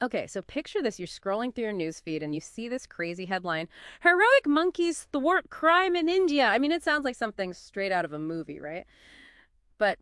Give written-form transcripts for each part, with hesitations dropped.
Okay, so picture this. You're scrolling through your news feed and you see this crazy headline, Heroic Monkeys Thwart Crime in India. I mean, it sounds like something straight out of a movie, right? But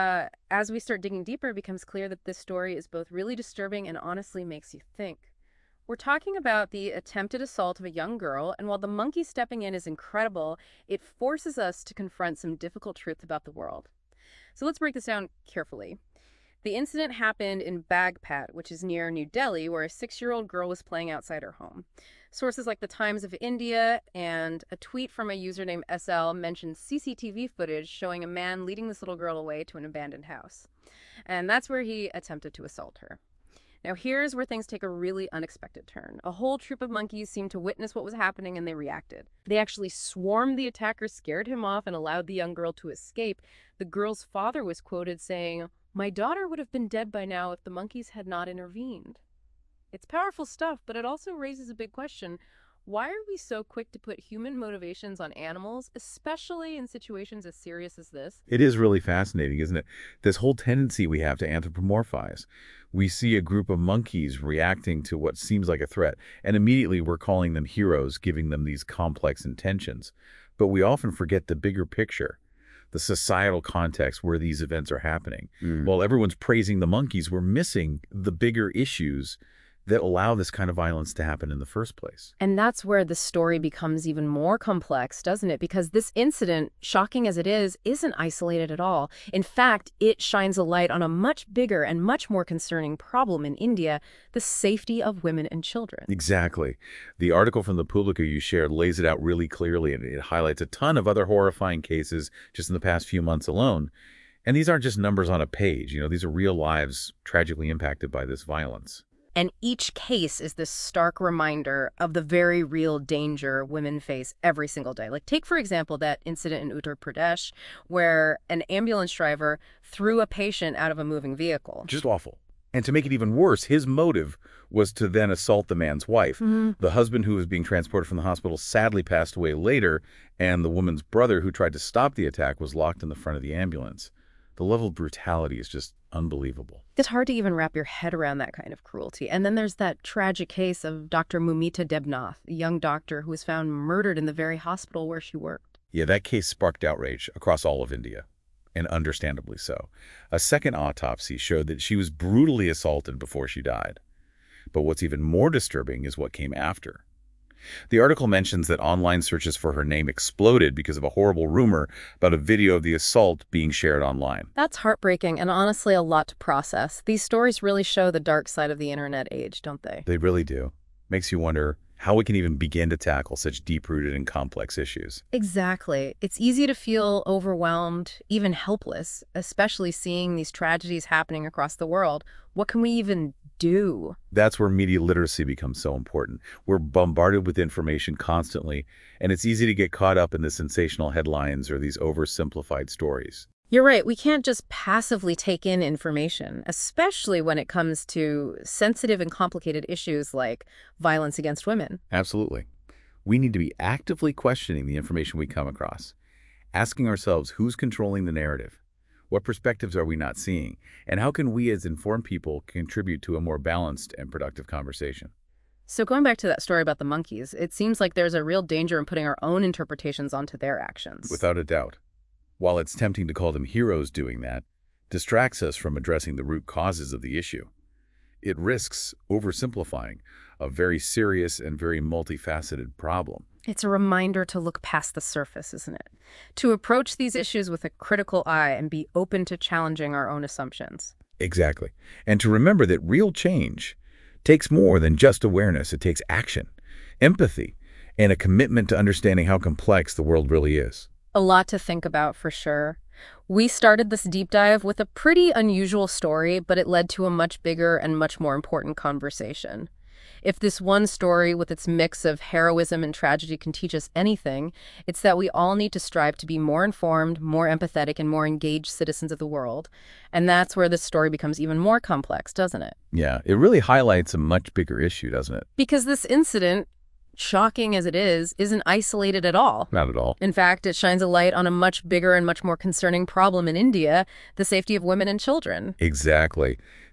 as we start digging deeper, it becomes clear that this story is both really disturbing and honestly makes you think. We're talking about the attempted assault of a young girl, and while the monkey stepping in is incredible, it forces us to confront some difficult truths about the world. So let's break this down carefully. The incident happened in Bagpat, which is near New Delhi, where a 6-year-old girl was playing outside her home. Sources like the Times of India and a tweet from a user named SL mentioned CCTV footage showing a man leading this little girl away to an abandoned house. And that's where he attempted to assault her. Now, here's where things take a really unexpected turn. A whole troop of monkeys seemed to witness what was happening and they reacted. They actually swarmed the attacker, scared him off, and allowed the young girl to escape. The girl's father was quoted saying, "My daughter would have been dead by now if the monkeys had not intervened." It's powerful stuff, but it also raises a big question. Why are we so quick to put human motivations on animals, especially in situations as serious as this? It is really fascinating, isn't it? This whole tendency we have to anthropomorphize. We see a group of monkeys reacting to what seems like a threat, and immediately we're calling them heroes, giving them these complex intentions. But we often forget the bigger picture, the societal context where these events are happening. While everyone's praising the monkeys, we're missing the bigger issues that allow this kind of violence to happen in the first place. And that's where the story becomes even more complex, doesn't it? Because this incident, shocking as it is, isn't isolated at all. In fact, it shines a light on a much bigger and much more concerning problem in India, the safety of women and children. Exactly. The article from the Publica you shared lays it out really clearly, and it highlights a ton of other horrifying cases just in the past few months alone. And these aren't just numbers on a page. These are real lives tragically impacted by this violence. And each case is this stark reminder of the very real danger women face every single day. Like, take, for example, that incident in Uttar Pradesh where an ambulance driver threw a patient out of a moving vehicle. Just awful. And to make it even worse, his motive was to then assault the man's wife. The husband who was being transported from the hospital sadly passed away later, and the woman's brother who tried to stop the attack was locked in the front of the ambulance. The level of brutality is just unbelievable. It's hard to even wrap your head around that kind of cruelty. And then there's that tragic case of Dr. Mumita Debnath, a young doctor who was found murdered in the very hospital where she worked. Yeah, that case sparked outrage across all of India, and understandably so. A second autopsy showed that she was brutally assaulted before she died. But what's even more disturbing is what came after. The article mentions that online searches for her name exploded because of a horrible rumor about a video of the assault being shared online. That's heartbreaking and honestly a lot to process. These stories really show the dark side of the internet age, don't they? They really do. Makes you wonder how we can even begin to tackle such deep-rooted and complex issues. Exactly. It's easy to feel overwhelmed, even helpless, especially seeing these tragedies happening across the world. What can we even do? That's where media literacy becomes so important. We're bombarded with information constantly, and it's easy to get caught up in the sensational headlines or these oversimplified stories. You're right. We can't just passively take in information, especially when it comes to sensitive and complicated issues like violence against women. Absolutely. We need to be actively questioning the information we come across, asking ourselves who's controlling the narrative, what perspectives are we not seeing, and how can we as informed people contribute to a more balanced and productive conversation? So going back to that story about the monkeys, it seems like there's a real danger in putting our own interpretations onto their actions. Without a doubt. While it's tempting to call them heroes doing that, distracts us from addressing the root causes of the issue. It risks oversimplifying a very serious and very multifaceted problem. It's a reminder to look past the surface, isn't it? To approach these issues with a critical eye and be open to challenging our own assumptions. Exactly. And to remember that real change takes more than just awareness. It takes action, empathy, and a commitment to understanding how complex the world really is. A lot to think about for sure. We started this deep dive with a pretty unusual story, but it led to a much bigger and much more important conversation. If this one story with its mix of heroism and tragedy can teach us anything, it's that we all need to strive to be more informed, more empathetic, and more engaged citizens of the world. And that's where this story becomes even more complex, doesn't it? Yeah, it really highlights a much bigger issue, doesn't it? Because this incident, shocking as it is, isn't isolated at all. Not at all. In fact, it shines a light on a much bigger and much more concerning problem in India, the safety of women and children. Exactly.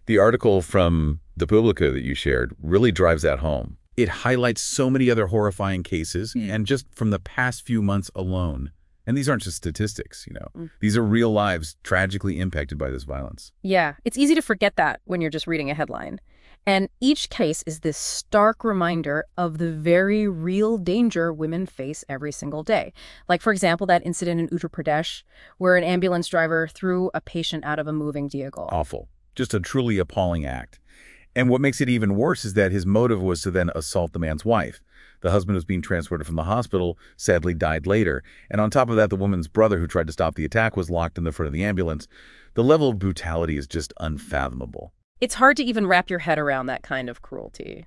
The article from the Publica that you shared really drives that home. It highlights so many other horrifying cases, and just from the past few months alone. And these aren't just statistics, you know. These are real lives tragically impacted by this violence. Yeah, it's easy to forget that when you're just reading a headline. And each case is this stark reminder of the very real danger women face every single day. Like, for example, that incident in Uttar Pradesh where an ambulance driver threw a patient out of a moving vehicle. Awful. Just a truly appalling act. And what makes it even worse is that his motive was to then assault the man's wife. The husband was being transported from the hospital, sadly died later. And on top of that, the woman's brother who tried to stop the attack was locked in the front of the ambulance. The level of brutality is just unfathomable. It's hard to even wrap your head around that kind of cruelty.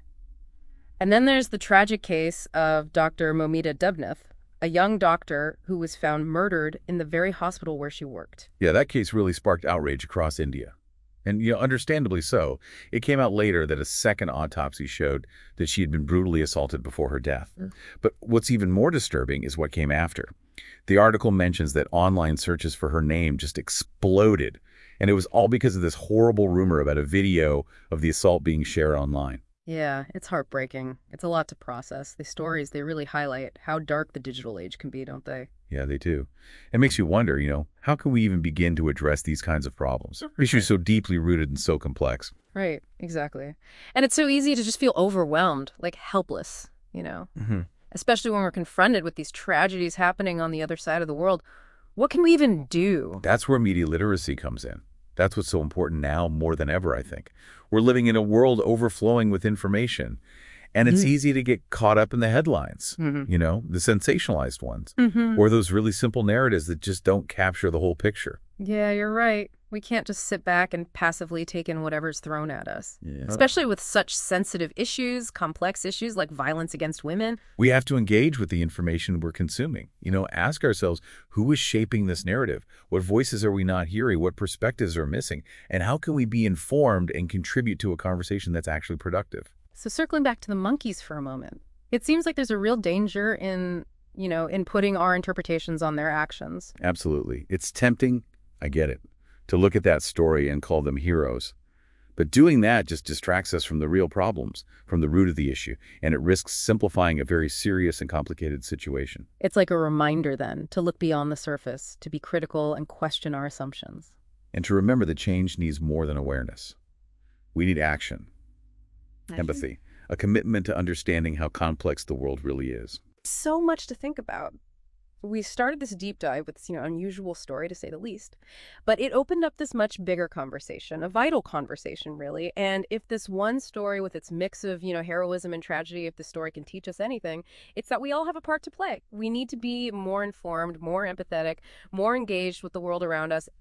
And then there's the tragic case of Dr. Momita Dubnath, a young doctor who was found murdered in the very hospital where she worked. Yeah, that case really sparked outrage across India. And, understandably so. It came out later that a second autopsy showed that she had been brutally assaulted before her death. But what's even more disturbing is what came after. The article mentions that online searches for her name just exploded. And it was all because of this horrible rumor about a video of the assault being shared online. Yeah, it's heartbreaking. It's a lot to process. The stories, they really highlight how dark the digital age can be, don't they? Yeah, they do. It makes you wonder, how can we even begin to address these kinds of problems? Issues so deeply rooted and so complex. Right, exactly. And it's so easy to just feel overwhelmed, like helpless, especially when we're confronted with these tragedies happening on the other side of the world. What can we even do? That's where media literacy comes in. That's what's so important now more than ever, I think. We're living in a world overflowing with information, and it's easy to get caught up in the headlines, the sensationalized ones, or those really simple narratives that just don't capture the whole picture. Yeah, you're right. We can't just sit back and passively take in whatever's thrown at us, Yeah. especially with such sensitive issues, complex issues like violence against women. We have to engage with the information we're consuming. Ask ourselves, who is shaping this narrative? What voices are we not hearing? What perspectives are missing? And how can we be informed and contribute to a conversation that's actually productive? So circling back to the monkeys for a moment, it seems like there's a real danger in putting our interpretations on their actions. Absolutely. It's tempting, I get it, to look at that story and call them heroes. But doing that just distracts us from the real problems, from the root of the issue, and it risks simplifying a very serious and complicated situation. It's like a reminder then to look beyond the surface, to be critical and question our assumptions. And to remember that change needs more than awareness. We need action, empathy, a commitment to understanding how complex the world really is. So much to think about. We started this deep dive with this, unusual story to say the least, but it opened up this much bigger conversation, a vital conversation, really. And if this one story with its mix of, heroism and tragedy, if the story can teach us anything, it's that we all have a part to play. We need to be more informed, more empathetic, more engaged with the world around us